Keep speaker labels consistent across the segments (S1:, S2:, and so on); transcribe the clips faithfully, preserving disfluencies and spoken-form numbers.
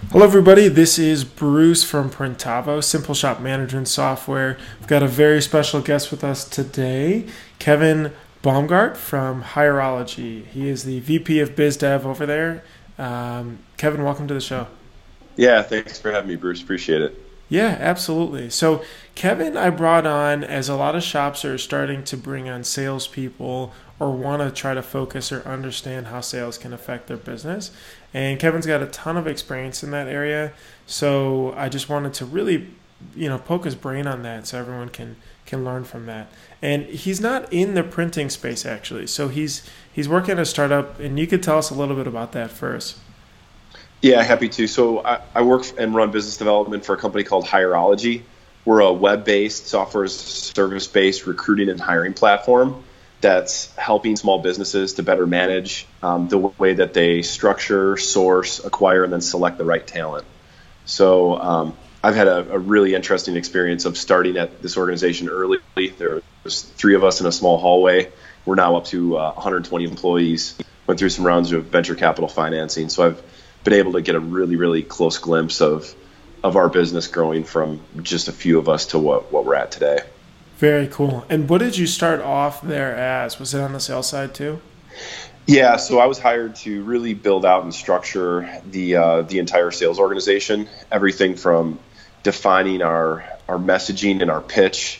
S1: Hello, everybody. This is Bruce from Printavo, Simple Shop Management Software. We've got a very special guest with us today, Kevin Baumgart from Hirology. He is the V P of Biz Dev over there. Um, Kevin, welcome to the show.
S2: Yeah, thanks for having me, Bruce. Appreciate it.
S1: Yeah, absolutely. So Kevin, I brought on as a lot of shops are starting to bring on salespeople or want to try to focus or understand how sales can affect their business. And Kevin's got a ton of experience in that area. So I just wanted to really, you know, poke his brain on that so everyone can can learn from that. And he's not in the printing space actually. So he's he's working at a startup, and you could tell us a little bit about that first.
S2: Yeah, happy to. So I, I work and run business development for a company called Hirology. We're a web-based, software service-based recruiting and hiring platform that's helping small businesses to better manage um, the way that they structure, source, acquire, and then select the right talent. So um, I've had a, a really interesting experience of starting at this organization early. There was three of us in a small hallway. We're now up to uh, one hundred twenty employees. Went through some rounds of venture capital financing. So I've been able to get a really, really close glimpse of of our business growing from just a few of us to what, what we're at today.
S1: Very cool. And what did you start off there as? Was it on the sales side too?
S2: Yeah, so I was hired to really build out and structure the uh, the entire sales organization. Everything from defining our our messaging and our pitch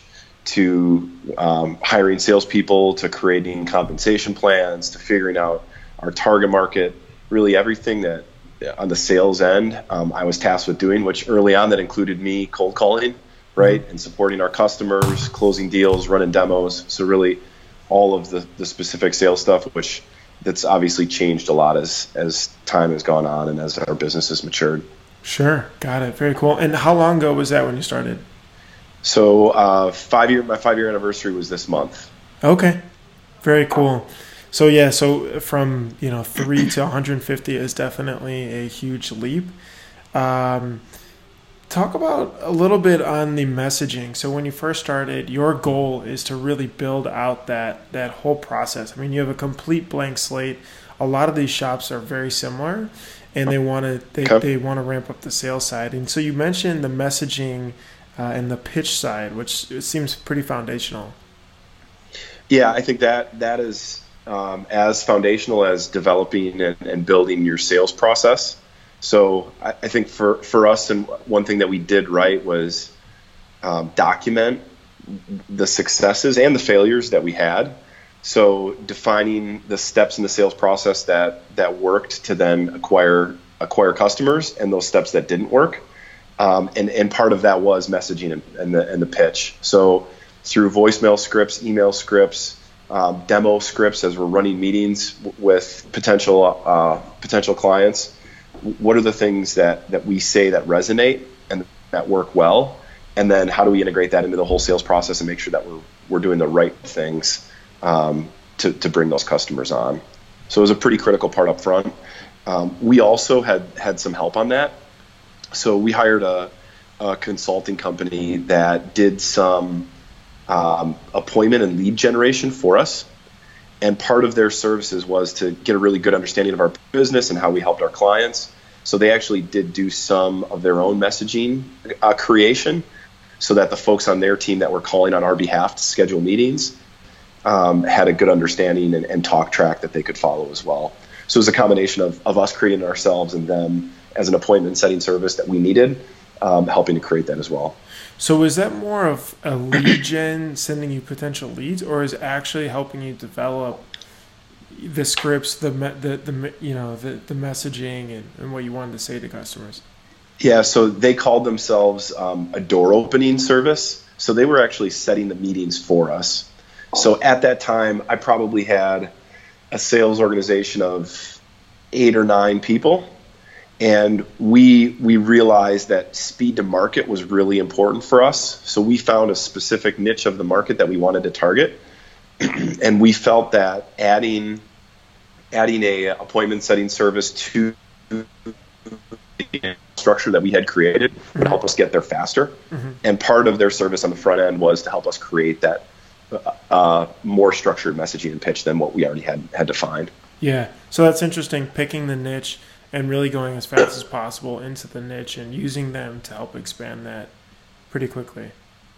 S2: to um, hiring salespeople to creating compensation plans to figuring out our target market. Really everything that on the sales end, um, I was tasked with doing, which early on that included me cold calling, right, mm-hmm. and supporting our customers, closing deals, running demos. So really all of the, the specific sales stuff, which that's obviously changed a lot as, as time has gone on and as our business has matured.
S1: Sure. Got it. Very cool. And how long ago was that when you started?
S2: So uh, five year, my five year anniversary was this month.
S1: Okay. Very cool. So yeah, so from you know three to one hundred fifty is definitely a huge leap. Um, talk about a little bit on the messaging. So when you first started, your goal is to really build out that that whole process. I mean, you have a complete blank slate. A lot of these shops are very similar, and they want to they,
S2: okay.
S1: they want to ramp up the sales side. And so you mentioned the messaging uh, and the pitch side, which seems pretty foundational.
S2: Yeah, I think that that is. Um, as foundational as developing and, and building your sales process. So I, I think for, for us, and one thing that we did right was um, document the successes and the failures that we had. So defining the steps in the sales process that that worked to then acquire acquire customers, and those steps that didn't work. Um, and, and part of that was messaging and, and the and the pitch. So through voicemail scripts, email scripts, Um, demo scripts as we're running meetings w- with potential uh, potential clients. What are the things that, that we say that resonate and that work well? And then how do we integrate that into the whole sales process and make sure that we're we're doing the right things um, to, to bring those customers on? So it was a pretty critical part up front. Um, we also had, had some help on that. So we hired a, a consulting company that did some Um, appointment and lead generation for us, and part of their services was to get a really good understanding of our business and how we helped our clients. So they actually did do some of their own messaging uh, creation, so that the folks on their team that were calling on our behalf to schedule meetings um, had a good understanding and, and talk track that they could follow as well. So it was a combination of, of us creating it ourselves and them as an appointment setting service that we needed, um, helping to create that as well.
S1: So is that more of a lead gen sending you potential leads, or is it actually helping you develop the scripts, the the, the you know the, the messaging and, and what you wanted to say to customers?
S2: Yeah, so they called themselves um, a door opening service. So they were actually setting the meetings for us. So at that time, I probably had a sales organization of eight or nine people. And we we realized that speed to market was really important for us. So we found a specific niche of the market that we wanted to target. And we felt that adding adding a appointment setting service to the structure that we had created would help us get there faster. Mm-hmm. And part of their service on the front end was to help us create that uh, more structured messaging and pitch than what we already had had defined.
S1: Yeah. So that's interesting, picking the niche and really going as fast as possible into the niche and using them to help expand that pretty quickly.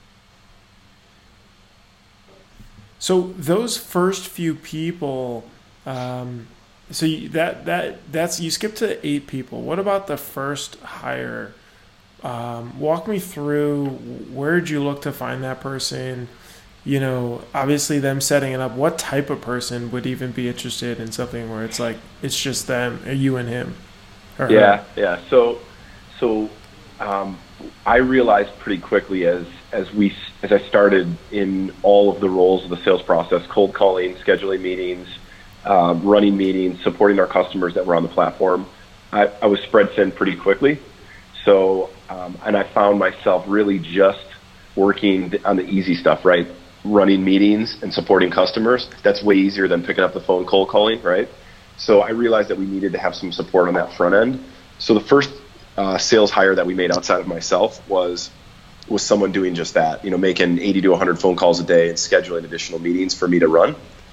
S1: So those first few people, um, so you, that that that's you skipped to eight people. What about the first hire? Um, walk me through, where did you look to find that person? You know, obviously them setting it up. What type of person would even be interested in something where it's like it's just them, you and him? Or
S2: yeah,
S1: her?
S2: yeah. So, so um, I realized pretty quickly as as we as I started in all of the roles of the sales process: cold calling, scheduling meetings, um, running meetings, supporting our customers that were on the platform. I, I was spread thin pretty quickly. So, um, and I found myself really just working on the easy stuff, right? Running meetings and supporting customers. That's way easier than picking up the phone cold calling, right? So I realized that we needed to have some support on that front end. So the first uh, sales hire that we made outside of myself was was someone doing just that, you know, making eighty to one hundred phone calls a day and scheduling additional meetings for me to run.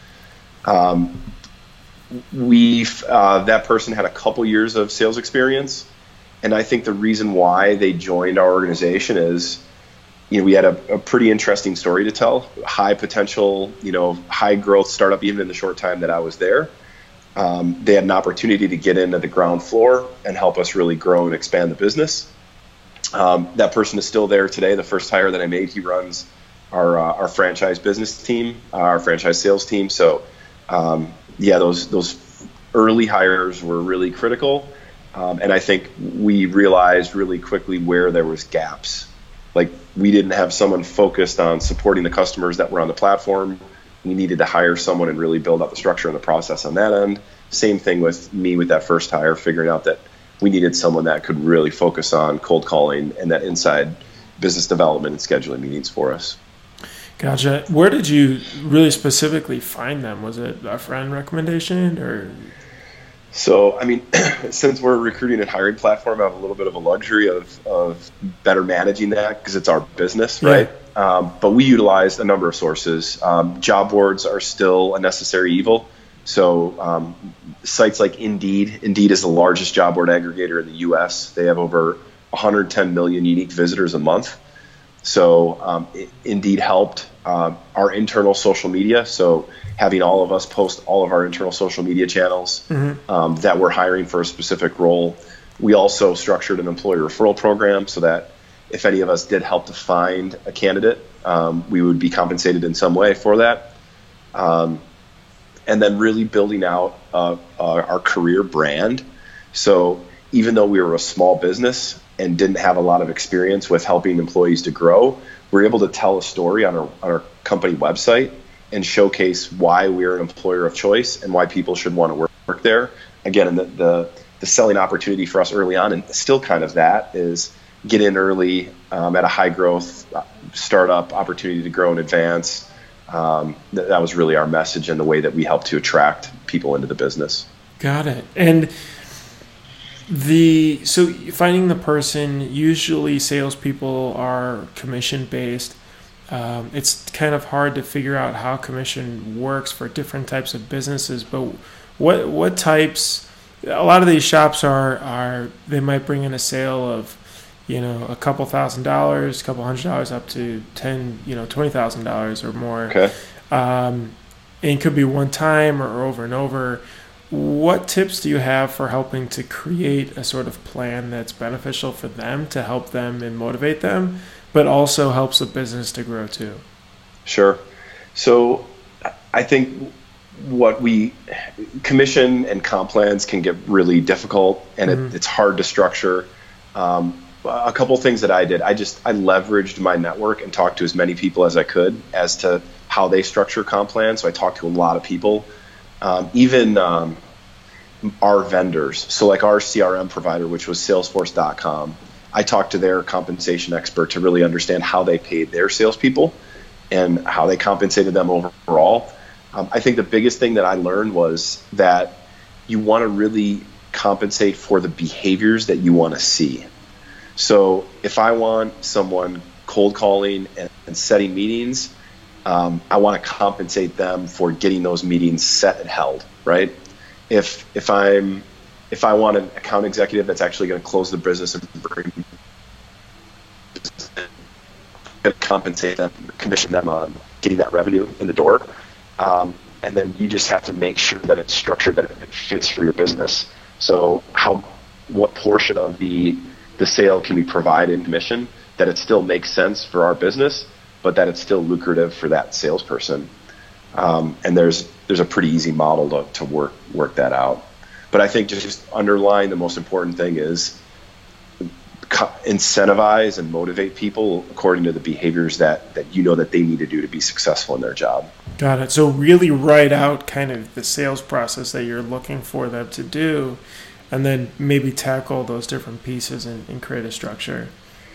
S2: Um, we uh, that person had a couple years of sales experience. And I think the reason why they joined our organization is, you know, we had a, a pretty interesting story to tell. High potential, you know, high growth startup, even in the short time that I was there. Um, they had an opportunity to get into the ground floor and help us really grow and expand the business. Um, that person is still there today. The first hire that I made, he runs our uh, our franchise business team, uh, our franchise sales team. So, um, yeah, those those early hires were really critical. Um, and I think we realized really quickly where there was gaps. Like, we didn't have someone focused on supporting the customers that were on the platform. We needed to hire someone and really build out the structure and the process on that end. Same thing with me with that first hire, figuring out that we needed someone that could really focus on cold calling and that inside business development and scheduling meetings for us.
S1: Gotcha. Where did you really specifically find them? Was it a friend recommendation or?
S2: So, I mean, since we're a recruiting and hiring platform, I have a little bit of a luxury of, of better managing that because it's our business, right? Yeah. Um, but we utilized a number of sources. Um, job boards are still a necessary evil. So um, sites like Indeed, Indeed is the largest job board aggregator in the U S. They have over one hundred ten million unique visitors a month. So um, Indeed helped. Uh, our internal social media, so having all of us post all of our internal social media channels mm-hmm. um, that we're hiring for a specific role. We also structured an employee referral program so that if any of us did help to find a candidate, um, we would be compensated in some way for that. Um, and then really building out uh, uh, our career brand. So even though we were a small business and didn't have a lot of experience with helping employees to grow, we're able to tell a story on our, on our company website and showcase why we're an employer of choice and why people should want to work, work there. Again, and the, the, the selling opportunity for us early on, and still kind of that, is get in early um, at a high growth startup, opportunity to grow and advance. Um, th- that was really our message and the way that we help to attract people into the business.
S1: Got it. And The so finding the person, usually salespeople are commission based. Um, it's kind of hard to figure out how commission works for different types of businesses. But what what types? A lot of these shops are are they might bring in a sale of, you know, a couple thousand dollars, a couple hundred dollars, up to ten, you know, twenty thousand dollars or more.
S2: Okay.
S1: Um, and it could be one time or over and over. What tips do you have for helping to create a sort of plan that's beneficial for them, to help them and motivate them, but also helps the business to grow too?
S2: Sure. So I think what we, commission and comp plans can get really difficult, and mm-hmm. it, it's hard to structure. Um, a couple things that I did, I just, I leveraged my network and talked to as many people as I could as to how they structure comp plans. So I talked to a lot of people. Um, even um, our vendors, so like our C R M provider, which was Salesforce dot com, I talked to their compensation expert to really understand how they paid their salespeople and how they compensated them overall. Um, I think the biggest thing that I learned was that you want to really compensate for the behaviors that you want to see. So if I want someone cold calling and, and setting meetings, Um, I want to compensate them for getting those meetings set and held, right? If if I'm if I want an account executive that's actually going to close the business and bring compensate them, commission them on getting that revenue in the door. Um, and then you just have to make sure that it's structured, that it fits for your business. So how, what portion of the the sale can we provide in commission that it still makes sense for our business, but that it's still lucrative for that salesperson. Um, and there's there's a pretty easy model to, to work work that out. But I think just, just underlying the most important thing is incentivize and motivate people according to the behaviors that, that you know that they need to do to be successful in their job.
S1: Got it. So really write out kind of the sales process that you're looking for them to do, and then maybe tackle those different pieces and, and create a structure.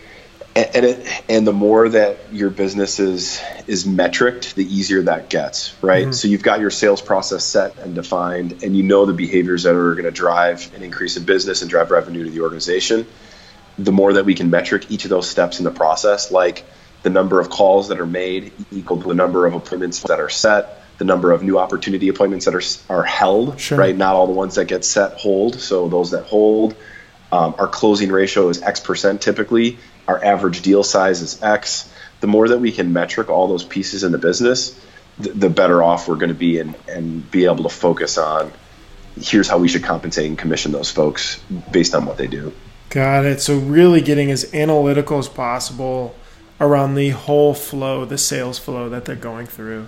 S2: And and, it, and the more that your business is is metriced, the easier that gets, right? Mm-hmm. So you've got your sales process set and defined, and you know the behaviors that are going to drive an increase in business and drive revenue to the organization. The more that we can metric each of those steps in the process, like the number of calls that are made equal to the number of appointments that are set, the number of new opportunity appointments that are are held, sure. right? Not all the ones that get set hold. So those that hold, um, our closing ratio is X percent typically. Our average deal size is X. The more that we can metric all those pieces in the business, the, the better off we're going to be and, and be able to focus on here's how we should compensate and commission those folks based on what they do.
S1: Got it. So really getting as analytical as possible around the whole flow, the sales flow that they're going through.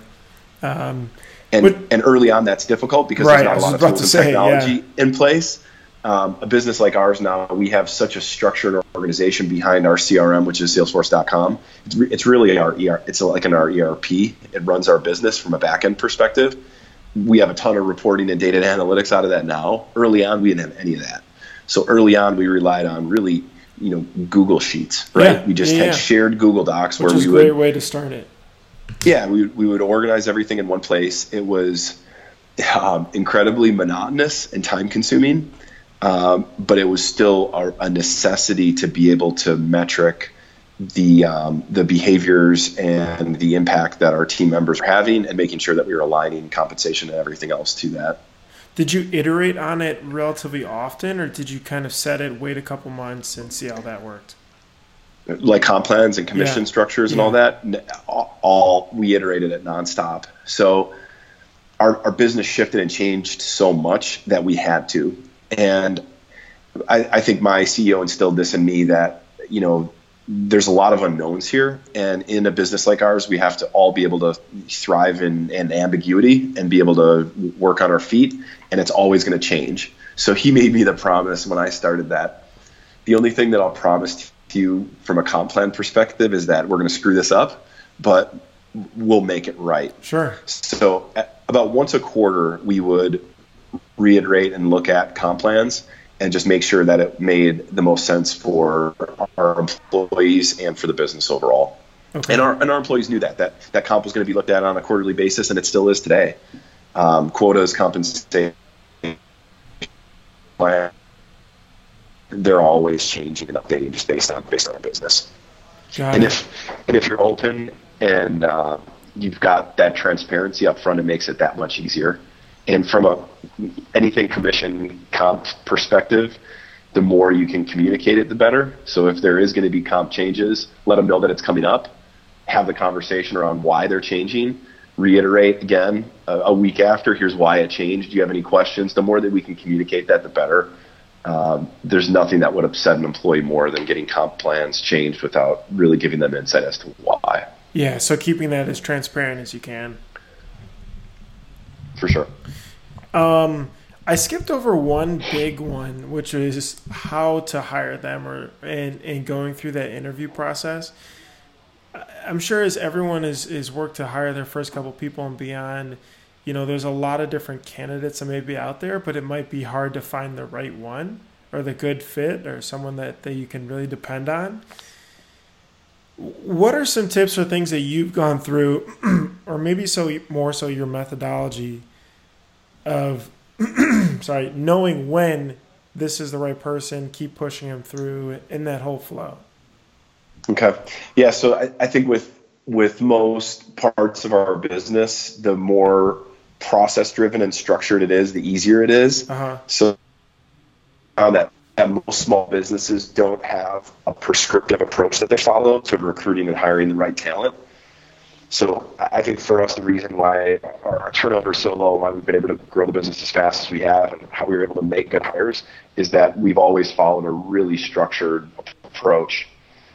S1: Um,
S2: and
S1: but,
S2: and early on that's difficult because
S1: right,
S2: there's not a lot of tools and
S1: say,
S2: technology
S1: yeah.
S2: in place. Um, a business like ours now, we have such a structured organization behind our C R M, which is salesforce dot com. It's, re- it's really our E R, it's like an our E R P. It runs our business from a back end perspective. We have a ton of reporting and data and analytics out of that now. Early on, we didn't have any of that. So early on, we relied on really, you know, Google Sheets, right?
S1: Yeah,
S2: we just
S1: yeah,
S2: had
S1: yeah.
S2: shared Google Docs
S1: Which
S2: where
S1: is
S2: we
S1: a
S2: would.
S1: great way to start it.
S2: Yeah, we we would organize everything in one place. It was um, incredibly monotonous and time consuming, um, but it was still a, a necessity to be able to metric the um, the behaviors and the impact that our team members were having, and making sure that we were aligning compensation and everything else to that.
S1: Did you iterate on it relatively often, or did you kind of set it, wait a couple months, and see how that worked?
S2: Like comp plans and commission
S1: yeah.
S2: structures and
S1: yeah.
S2: all that, all, all we iterated it nonstop. So our, our business shifted and changed so much that we had to. And I, I think my C E O instilled this in me that, you know, there's a lot of unknowns here. And in a business like ours, we have to all be able to thrive in, in ambiguity and be able to work on our feet. And it's always going to change. So he made me the promise when I started that the only thing that I'll promise to you from a comp plan perspective is that we're going to screw this up, but we'll make it right.
S1: Sure.
S2: So about once a quarter, we would reiterate and look at comp plans and just make sure that it made the most sense for our employees and for the business overall. Okay. And our and our employees knew that, that that comp was going to be looked at on a quarterly basis, and it still is today. Um, quotas, compensation plan, they're always changing and updating just based on based on our business.
S1: Got
S2: and
S1: it.
S2: if and if you're open and uh, you've got that transparency up front, it makes it that much easier. And from a anything commission comp perspective, the more you can communicate it, the better. So if there is going to be comp changes, let them know that it's coming up. Have the conversation around why they're changing. Reiterate again a, a week after, here's why it changed. Do you have any questions? The more that we can communicate that, the better. Um, there's nothing that would upset an employee more than getting comp plans changed without really giving them insight as to why.
S1: Yeah, so keeping that as transparent as you can.
S2: For sure.
S1: Um, I skipped over one big one, which is how to hire them, or and, and going through that interview process. I'm sure as everyone is, is worked to hire their first couple people and beyond, you know, there's a lot of different candidates that may be out there, but it might be hard to find the right one or the good fit or someone that, that you can really depend on. What are some tips or things that you've gone through, or maybe so more so your methodology of, sorry, knowing when this is the right person, keep pushing them through in that whole flow?
S2: Okay. Yeah. So I, I think with, with most parts of our business, the more process driven and structured it is, the easier it is.
S1: Uh-huh.
S2: So that, that most small businesses don't have a prescriptive approach that they follow to recruiting and hiring the right talent. So I think for us, the reason why our turnover is so low, why we've been able to grow the business as fast as we have, and how we were able to make good hires, is that we've always followed a really structured approach.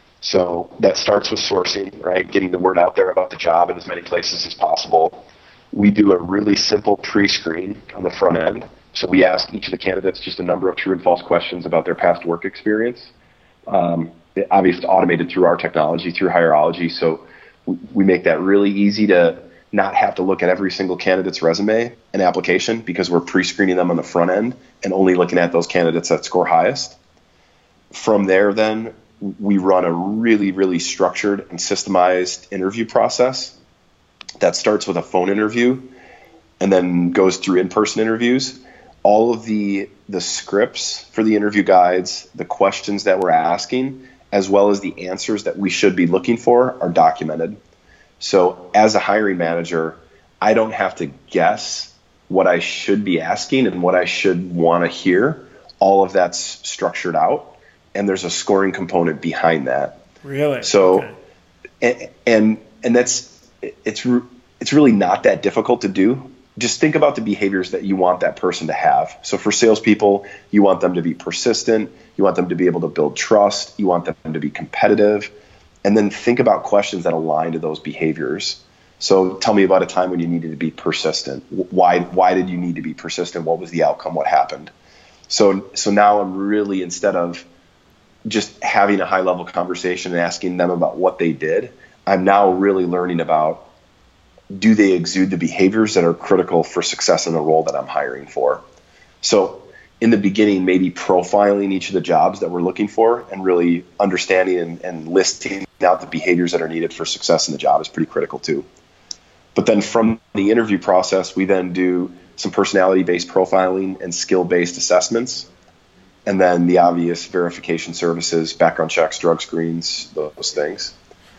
S2: So that starts with sourcing, right? Getting the word out there about the job in as many places as possible. We do a really simple pre-screen on the front end. So we ask each of the candidates just a number of true and false questions about their past work experience. Um, it, obviously automated through our technology, through Hireology. So we, we make that really easy to not have to look at every single candidate's resume and application, because we're pre-screening them on the front end and only looking at those candidates that score highest. From there, then, we run a really, really structured and systemized interview process that starts with a phone interview and then goes through in-person interviews. All of the the scripts for the interview guides, the questions that we're asking, as well as the answers that we should be looking for, are documented. So as a hiring manager, I don't have to guess what I should be asking and what I should want to hear. All of that's structured out, and there's a scoring component behind that.
S1: Really?
S2: So,
S1: okay.
S2: and, and and that's it's it's really not that difficult to do. Just think about the behaviors that you want that person to have. So for salespeople, you want them to be persistent. You want them to be able to build trust. You want them to be competitive. And then think about questions that align to those behaviors. So tell me about a time when you needed to be persistent. Why, why did you need to be persistent? What was the outcome? What happened? So, so now I'm really, instead of just having a high level conversation and asking them about what they did, I'm now really learning about, do they exude the behaviors that are critical for success in the role that I'm hiring for? So in the beginning, maybe profiling each of the jobs that we're looking for and really understanding and, and listing out the behaviors that are needed for success in the job is pretty critical too. But then from the interview process, we then do some personality-based profiling and skill-based assessments, and then the obvious verification services, background checks, drug screens, those things.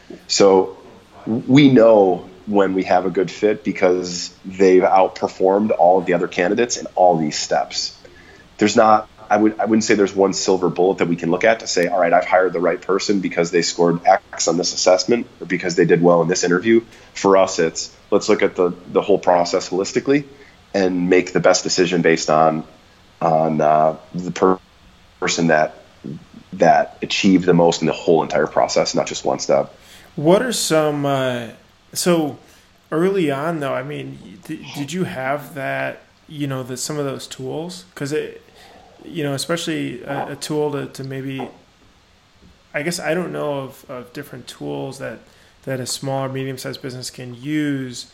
S2: So we know when we have a good fit because they've outperformed all of the other candidates in all these steps. There's not, I would, I wouldn't say there's one silver bullet that we can look at to say, all right, I've hired the right person because they scored X on this assessment or because they did well in this interview. For us, it's, let's look at the, the whole process holistically and make the best decision based on, on uh, the per- person that, that achieved the most in the whole entire process, not just one step.
S1: What are some, uh, so early on though, I mean, th- did you have that, you know, the, some of those tools? Because it, you know, especially a, a tool to, to maybe, I guess I don't know of, of different tools that, that a small or medium-sized business can use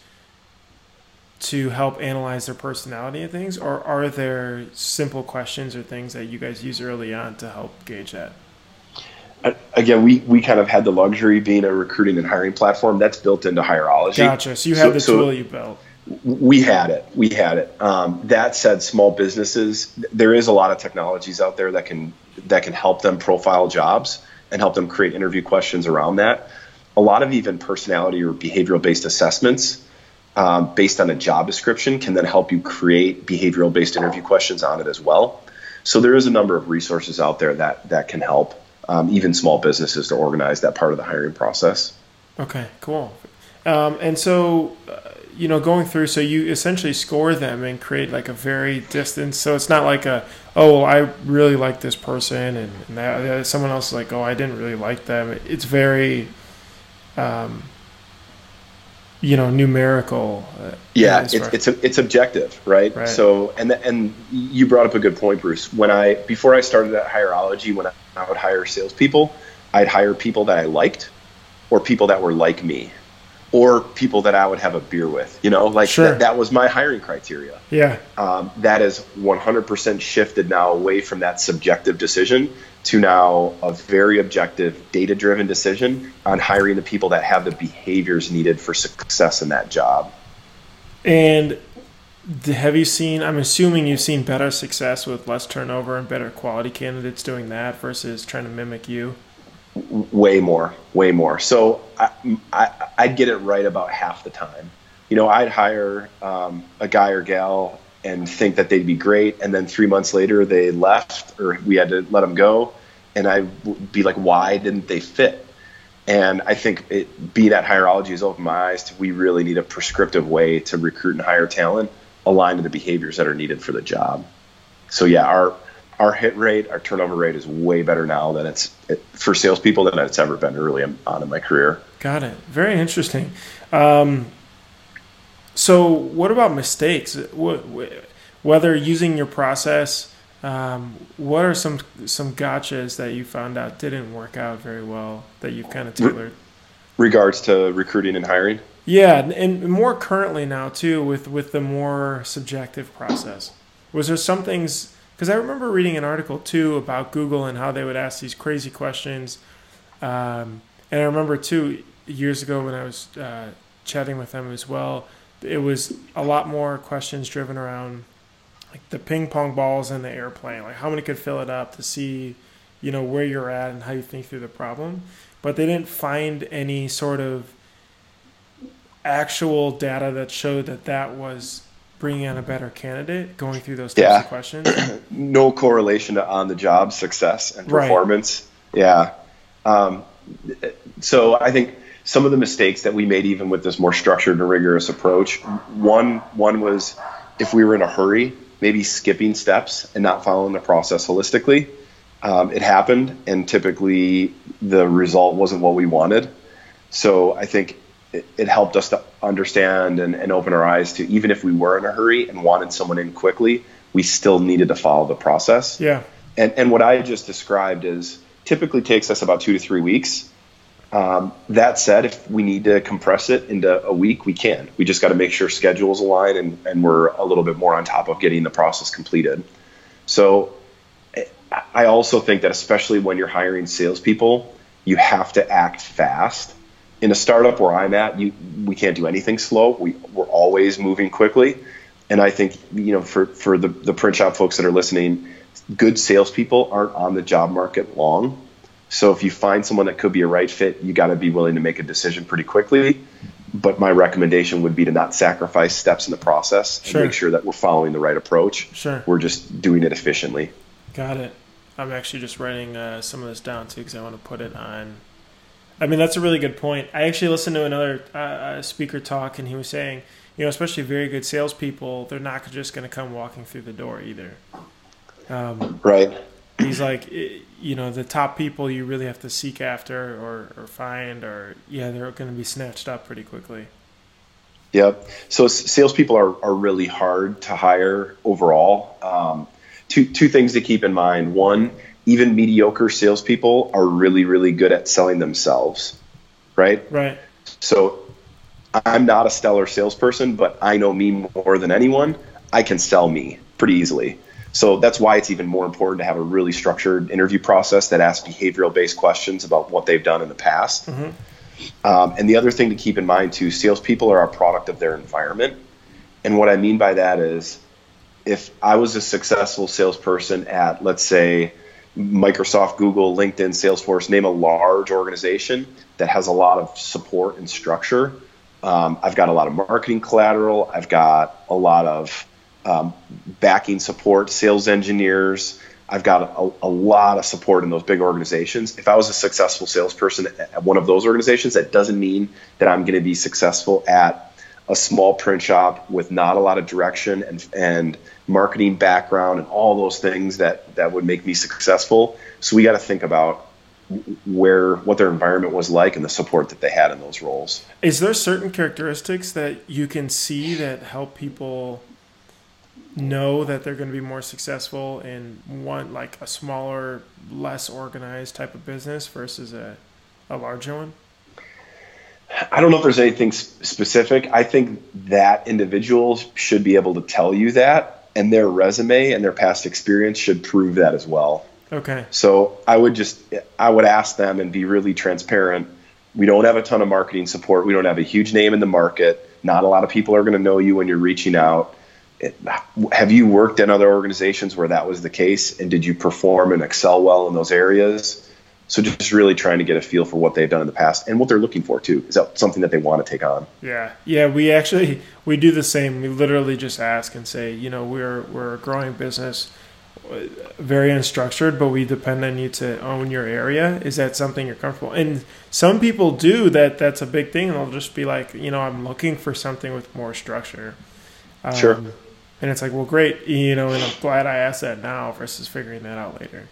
S1: to help analyze their personality and things, or are there simple questions or things that you guys use early on to help gauge that?
S2: Again, we, we kind of had the luxury being a recruiting and hiring platform that's built into Hireology.
S1: Gotcha. So you have so, the tool so you built.
S2: We had it. We had it. Um, that said, small businesses, there is a lot of technologies out there that can that can help them profile jobs and help them create interview questions around that. A lot of even personality or behavioral-based assessments um, based on a job description can then help you create behavioral-based interview questions on it as well. So there is a number of resources out there that that can help. Um, even small businesses to organize that part of the hiring process.
S1: Okay, cool. Um, and so, uh, you know, going through, so you essentially score them and create like a very distance. So it's not like a, oh, well, I really like this person, and, and that, uh, someone else is like, oh, I didn't really like them. It's very, um, you know, numerical. Uh,
S2: yeah, it's it's a, it's objective, right?
S1: right?
S2: So, and and you brought up a good point, Bruce. When I before I started at Hireology, when I, I would hire salespeople, I'd hire people that I liked, or people that were like me, or people that I would have a beer with. You know, like
S1: sure.
S2: that, that was my hiring criteria.
S1: Yeah,
S2: um, that is one hundred percent shifted now away from that subjective decision to now a very objective, data-driven decision on hiring the people that have the behaviors needed for success in that job.
S1: And have you seen, I'm assuming you've seen better success with less turnover and better quality candidates doing that versus trying to mimic you?
S2: Way more, way more. So I, I, I'd get it right about half the time. You know, I'd hire um, a guy or gal and think that they'd be great, and then three months later they left, or we had to let them go, and I would be like, why didn't they fit? And I think it, being at Hireology has opened my eyes to, we really need a prescriptive way to recruit and hire talent aligned to the behaviors that are needed for the job. So yeah, our our hit rate, our turnover rate is way better now than it's it, for salespeople than it's ever been early on in my career.
S1: Got it. Very interesting. Um, so what about mistakes? Whether using your process, um, what are some some gotchas that you found out didn't work out very well that you've kind of tailored?
S2: Regards to recruiting and hiring?
S1: Yeah, and more currently now too with, with the more subjective process. Was there some things, because I remember reading an article too about Google and how they would ask these crazy questions. Um, and I remember too, years ago when I was uh, chatting with them as well, it was a lot more questions driven around like the ping pong balls in the airplane, like how many could fill it up to see, you know, where you're at and how you think through the problem. But they didn't find any sort of actual data that showed that that was bringing on a better candidate going through those types
S2: yeah.
S1: of questions.
S2: No correlation to on-the-job success and performance. Right. Yeah. Um, so I think some of the mistakes that we made, even with this more structured and rigorous approach, one one was if we were in a hurry, maybe skipping steps and not following the process holistically. Um, it happened, and typically the result wasn't what we wanted. So I think it, it helped us to understand and, and open our eyes to, even if we were in a hurry and wanted someone in quickly, we still needed to follow the process.
S1: Yeah.
S2: And and what I just described is typically takes us about two to three weeks. Um, that said, if we need to compress it into a week, we can. We just got to make sure schedules align and, and we're a little bit more on top of getting the process completed. So I also think that especially when you're hiring salespeople, you have to act fast. In a startup where I'm at, you, we can't do anything slow. We, we're always moving quickly. And I think, you know, for, for the, the print shop folks that are listening, good salespeople aren't on the job market long. So if you find someone that could be a right fit, you got to be willing to make a decision pretty quickly. But my recommendation would be to not sacrifice steps in the process and
S1: sure.
S2: make sure that we're following the right approach.
S1: Sure.
S2: We're just doing it efficiently.
S1: Got it. I'm actually just writing uh, some of this down too because I want to put it on. I mean, that's a really good point. I actually listened to another uh, speaker talk, and he was saying, you know, especially very good salespeople, they're not just going to come walking through the door either. Um,
S2: right.
S1: He's like, you know, the top people you really have to seek after or, or find, or yeah, they're going to be snatched up pretty quickly.
S2: Yep. So salespeople are, are really hard to hire overall. Um, two two things to keep in mind. One, even mediocre salespeople are really, really good at selling themselves, right?
S1: Right.
S2: So I'm not a stellar salesperson, but I know me more than anyone. I can sell me pretty easily. So that's why it's even more important to have a really structured interview process that asks behavioral-based questions about what they've done in the past.
S1: Mm-hmm.
S2: Um, and the other thing to keep in mind, too, salespeople are a product of their environment. And what I mean by that is if I was a successful salesperson at, let's say, Microsoft, Google, LinkedIn, Salesforce, name a large organization that has a lot of support and structure. Um, I've got a lot of marketing collateral. I've got a lot of Um, backing support, sales engineers. I've got a, a lot of support in those big organizations. If I was a successful salesperson at one of those organizations, that doesn't mean that I'm going to be successful at a small print shop with not a lot of direction and, and marketing background and all those things that, that would make me successful. So we got to think about where what their environment was like and the support that they had in those roles.
S1: Is there certain characteristics that you can see that help people know that they're going to be more successful in one, like a smaller, less organized type of business versus a, a larger one?
S2: I don't know if there's anything specific. I think that individuals should be able to tell you that, and their resume and their past experience should prove that as well.
S1: Okay.
S2: So I would just, I would ask them and be really transparent. We don't have a ton of marketing support. We don't have a huge name in the market. Not a lot of people are going to know you when you're reaching out. It, have you worked in other organizations where that was the case, and did you perform and excel well in those areas? So just really trying to get a feel for what they've done in the past and what they're looking for too. Is that something that they want to take on?
S1: Yeah. Yeah. We actually, we do the same. We literally just ask and say, you know, we're, we're a growing business, very unstructured, but we depend on you to own your area. Is that something you're comfortable? And some people do that. That's a big thing. They'll just be like, you know, I'm looking for something with more structure. Um,
S2: sure.
S1: And it's like, well, great. You know, and I'm glad I asked that now versus figuring that out later.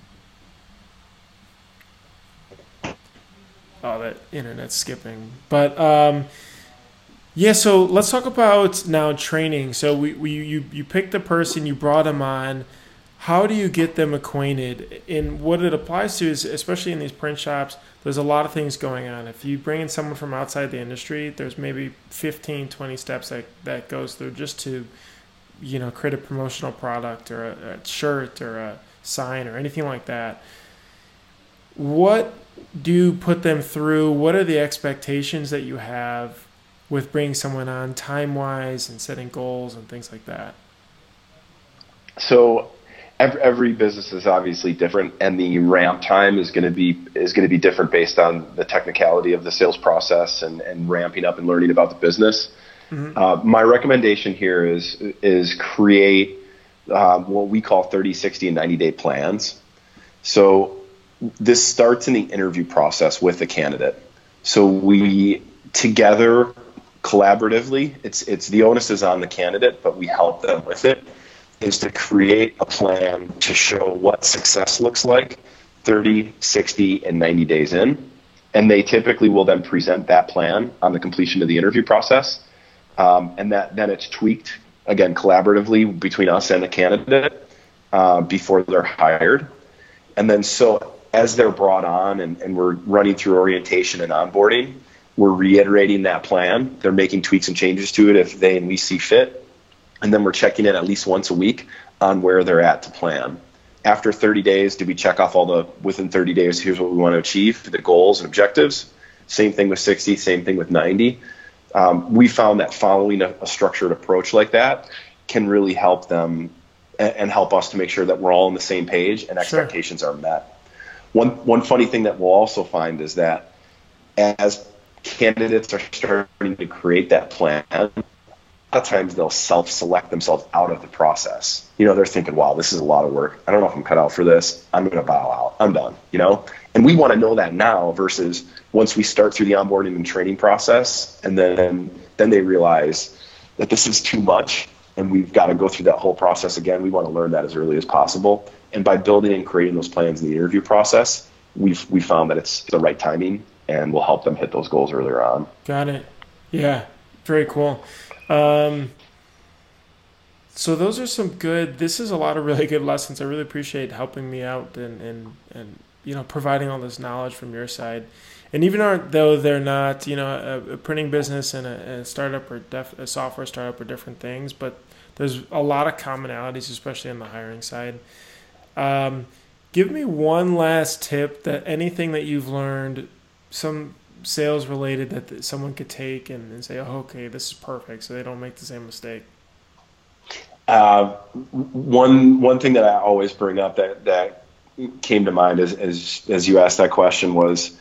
S1: Oh, that internet's skipping. But um, yeah, so let's talk about now training. So we, we you you picked the person, you brought them on. How do you get them acquainted? And what it applies to is, especially in these print shops, there's a lot of things going on. If you bring in someone from outside the industry, there's maybe fifteen, twenty steps that, that goes through just to, you know, create a promotional product or a, a shirt or a sign or anything like that. What do you put them through? What are the expectations that you have with bringing someone on time-wise and setting goals and things like that?
S2: So every, every business is obviously different, and the ramp time is going to be is going to be different based on the technicality of the sales process and, and ramping up and learning about the business. Mm-hmm. Uh, my recommendation here is is create um, what we call thirty, sixty, and ninety day plans. So this starts in the interview process with the candidate. So we together collaboratively, it's it's the onus is on the candidate, but we help them with it, is to create a plan to show what success looks like thirty, sixty, and ninety days in. And they typically will then present that plan on the completion of the interview process. Um, and that then it's tweaked, again, collaboratively between us and the candidate uh, before they're hired. And then so as they're brought on and, and we're running through orientation and onboarding, we're reiterating that plan. They're making tweaks and changes to it if they and we see fit. And then we're checking in at least once a week on where they're at to plan. After thirty days, do we check off all the, within thirty days, here's what we want to achieve, the goals and objectives. Same thing with sixty, same thing with ninety. Um, we found that following a, a structured approach like that can really help them and, and help us to make sure that we're all on the same page and expectations Sure. are met. One one funny thing that we'll also find is that as candidates are starting to create that plan, a lot of times they'll self-select themselves out of the process. You know, they're thinking, wow, this is a lot of work. I don't know if I'm cut out for this. I'm going to bow out. I'm done, you know? And we want to know that now versus once we start through the onboarding and training process, and then then they realize that this is too much and we've got to go through that whole process again. We want to learn that as early as possible. And by building and creating those plans in the interview process, we've we found that it's the right timing and will help them hit those goals earlier on.
S1: Got it. Yeah, very cool. Um, so those are some good, this is a lot of really good lessons. I really appreciate helping me out and, and, and you know, providing all this knowledge from your side. And even though they're not, you know, a, a printing business and a, a startup or def, a software startup are different things, but there's a lot of commonalities, especially on the hiring side. Um, give me one last tip that anything that you've learned, some sales related that someone could take and, and say, oh, okay, this is perfect, so they don't make the same mistake.
S2: Uh, one one thing that I always bring up that, that came to mind as, as as you asked that question was,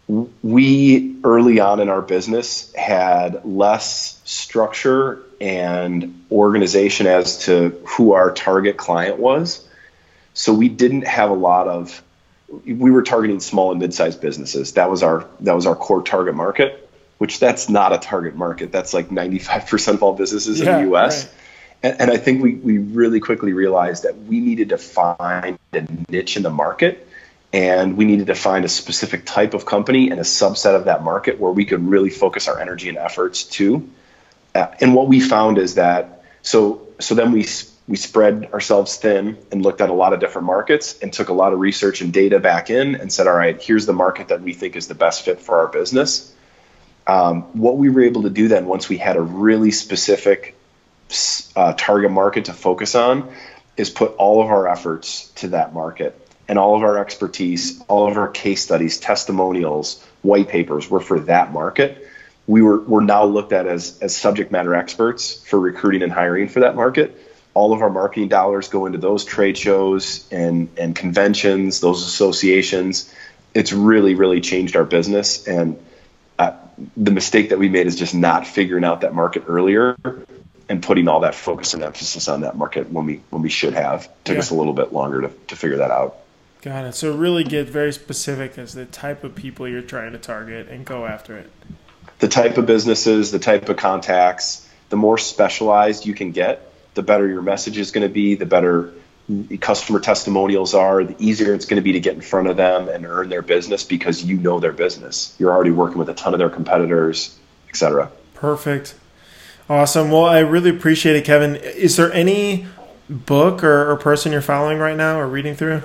S2: we early on in our business had less structure and organization as to who our target client was. So we didn't have a lot of, we were targeting small and mid-sized businesses. That was our, that was our core target market, which that's not a target market. That's like ninety-five percent of all businesses yeah, in the U S. Right. And, and I think we, we really quickly realized that we needed to find a niche in the market, and we needed to find a specific type of company and a subset of that market where we could really focus our energy and efforts to. Uh, and what we found is that, so, so then we we spread ourselves thin and looked at a lot of different markets and took a lot of research and data back in and said, all right, here's the market that we think is the best fit for our business. Um, what we were able to do then, once we had a really specific uh, target market to focus on, is put all of our efforts to that market, and all of our expertise, all of our case studies, testimonials, white papers were for that market. We were we're now looked at as, as subject matter experts for recruiting and hiring for that market. All of our marketing dollars go into those trade shows and, and conventions, those associations, it's really, really changed our business. And uh, the mistake that we made is just not figuring out that market earlier and putting all that focus and emphasis on that market when we when we should have. It took
S1: yeah.
S2: us a little bit longer to, to figure that out.
S1: Got it. So really get very specific as the type of people you're trying to target and go after it.
S2: The type of businesses, the type of contacts, the more specialized you can get, the better your message is going to be, the better customer testimonials are, the easier it's going to be to get in front of them and earn their business because you know their business. You're already working with a ton of their competitors, et cetera.
S1: Perfect. Awesome. Well, I really appreciate it, Kevin. Is there any book or, or person you're following right now or reading through?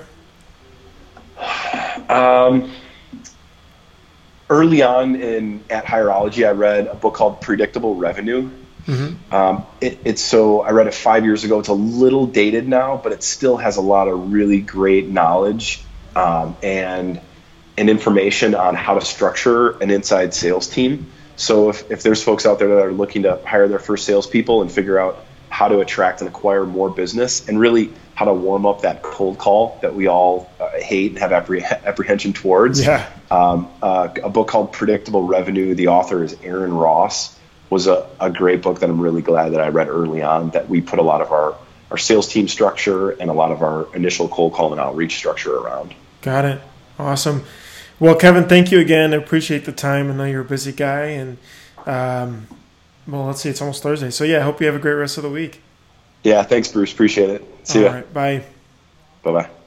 S2: Um, early on in at Hierology, I read a book called Predictable Revenue. Mm-hmm. Um, it, it's so I read it five years ago. It's a little dated now, but it still has a lot of really great knowledge um, and and information on how to structure an inside sales team. So if, if there's folks out there that are looking to hire their first salespeople and figure out how to attract and acquire more business and really how to warm up that cold call that we all uh, hate and have appreh- apprehension towards.
S1: Yeah.
S2: Um, uh, a book called Predictable Revenue. The author is Aaron Ross. Was a, a great book that I'm really glad that I read early on, that we put a lot of our, our sales team structure and a lot of our initial cold call and outreach structure around.
S1: Got it. Awesome. Well, Kevin, thank you again. I appreciate the time. I know you're a busy guy. And, um, well, let's see, it's almost Thursday. So, yeah, I hope you have a great rest of the week.
S2: Yeah, thanks, Bruce. Appreciate it. See
S1: All
S2: ya.
S1: right, bye.
S2: Bye-bye.